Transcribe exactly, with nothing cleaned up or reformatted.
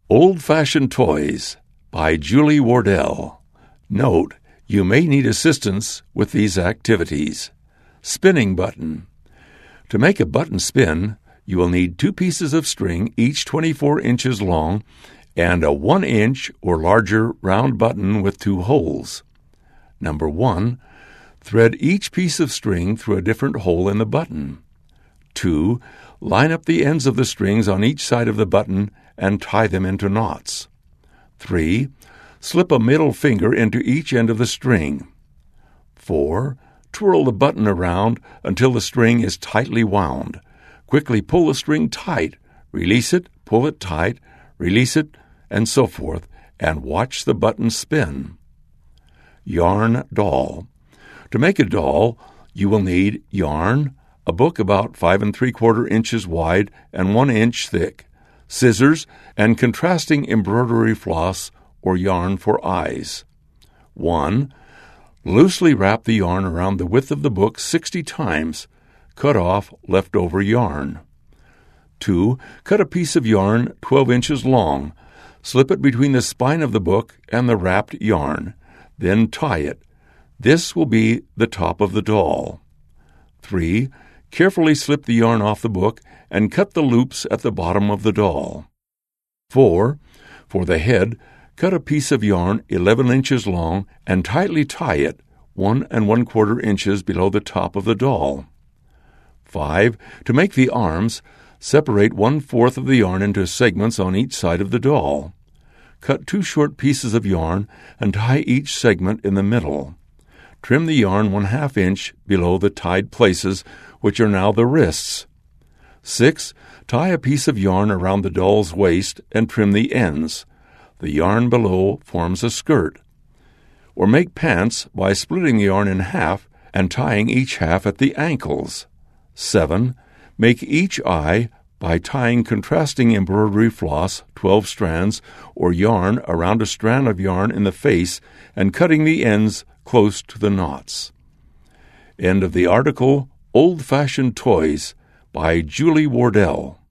Old-Fashioned Toys by Julie Wardell. Note, you may need assistance with these activities. Spinning button. To make a button spin, you will need two pieces of string, each twenty-four inches long, and a one inch or larger round button with two holes. Number one, thread each piece of string through a different hole in the button. Two, line up the ends of the strings on each side of the button and tie them into knots. Three, slip a middle finger into each end of the string. Four, twirl the button around until the string is tightly wound. Quickly pull the string tight, release it, pull it tight, release it, and so forth, and watch the button spin. Yarn doll. To make a doll, you will need yarn, a book about five and three quarter inches wide and one inch thick, scissors, and contrasting embroidery floss or yarn for eyes. One, loosely wrap the yarn around the width of the book sixty times. Cut off leftover yarn. Two, cut a piece of yarn twelve inches long. Slip it between the spine of the book and the wrapped yarn. Then tie it. This will be the top of the doll. Three, carefully slip the yarn off the book and cut the loops at the bottom of the doll. Four, for the head, cut a piece of yarn eleven inches long and tightly tie it one and one quarter inches below the top of the doll. Five, to make the arms, separate one-fourth of the yarn into segments on each side of the doll. Cut two short pieces of yarn and tie each segment in the middle. Trim the yarn one-half inch below the tied places, which are now the wrists. Six, tie a piece of yarn around the doll's waist and trim the ends. The yarn below forms a skirt. Or make pants by splitting the yarn in half and tying each half at the ankles. Seven, make each eye by tying contrasting embroidery floss, twelve strands, or yarn around a strand of yarn in the face and cutting the ends close to the knots. End of the article, Old-Fashioned Toys by Julie Wardell.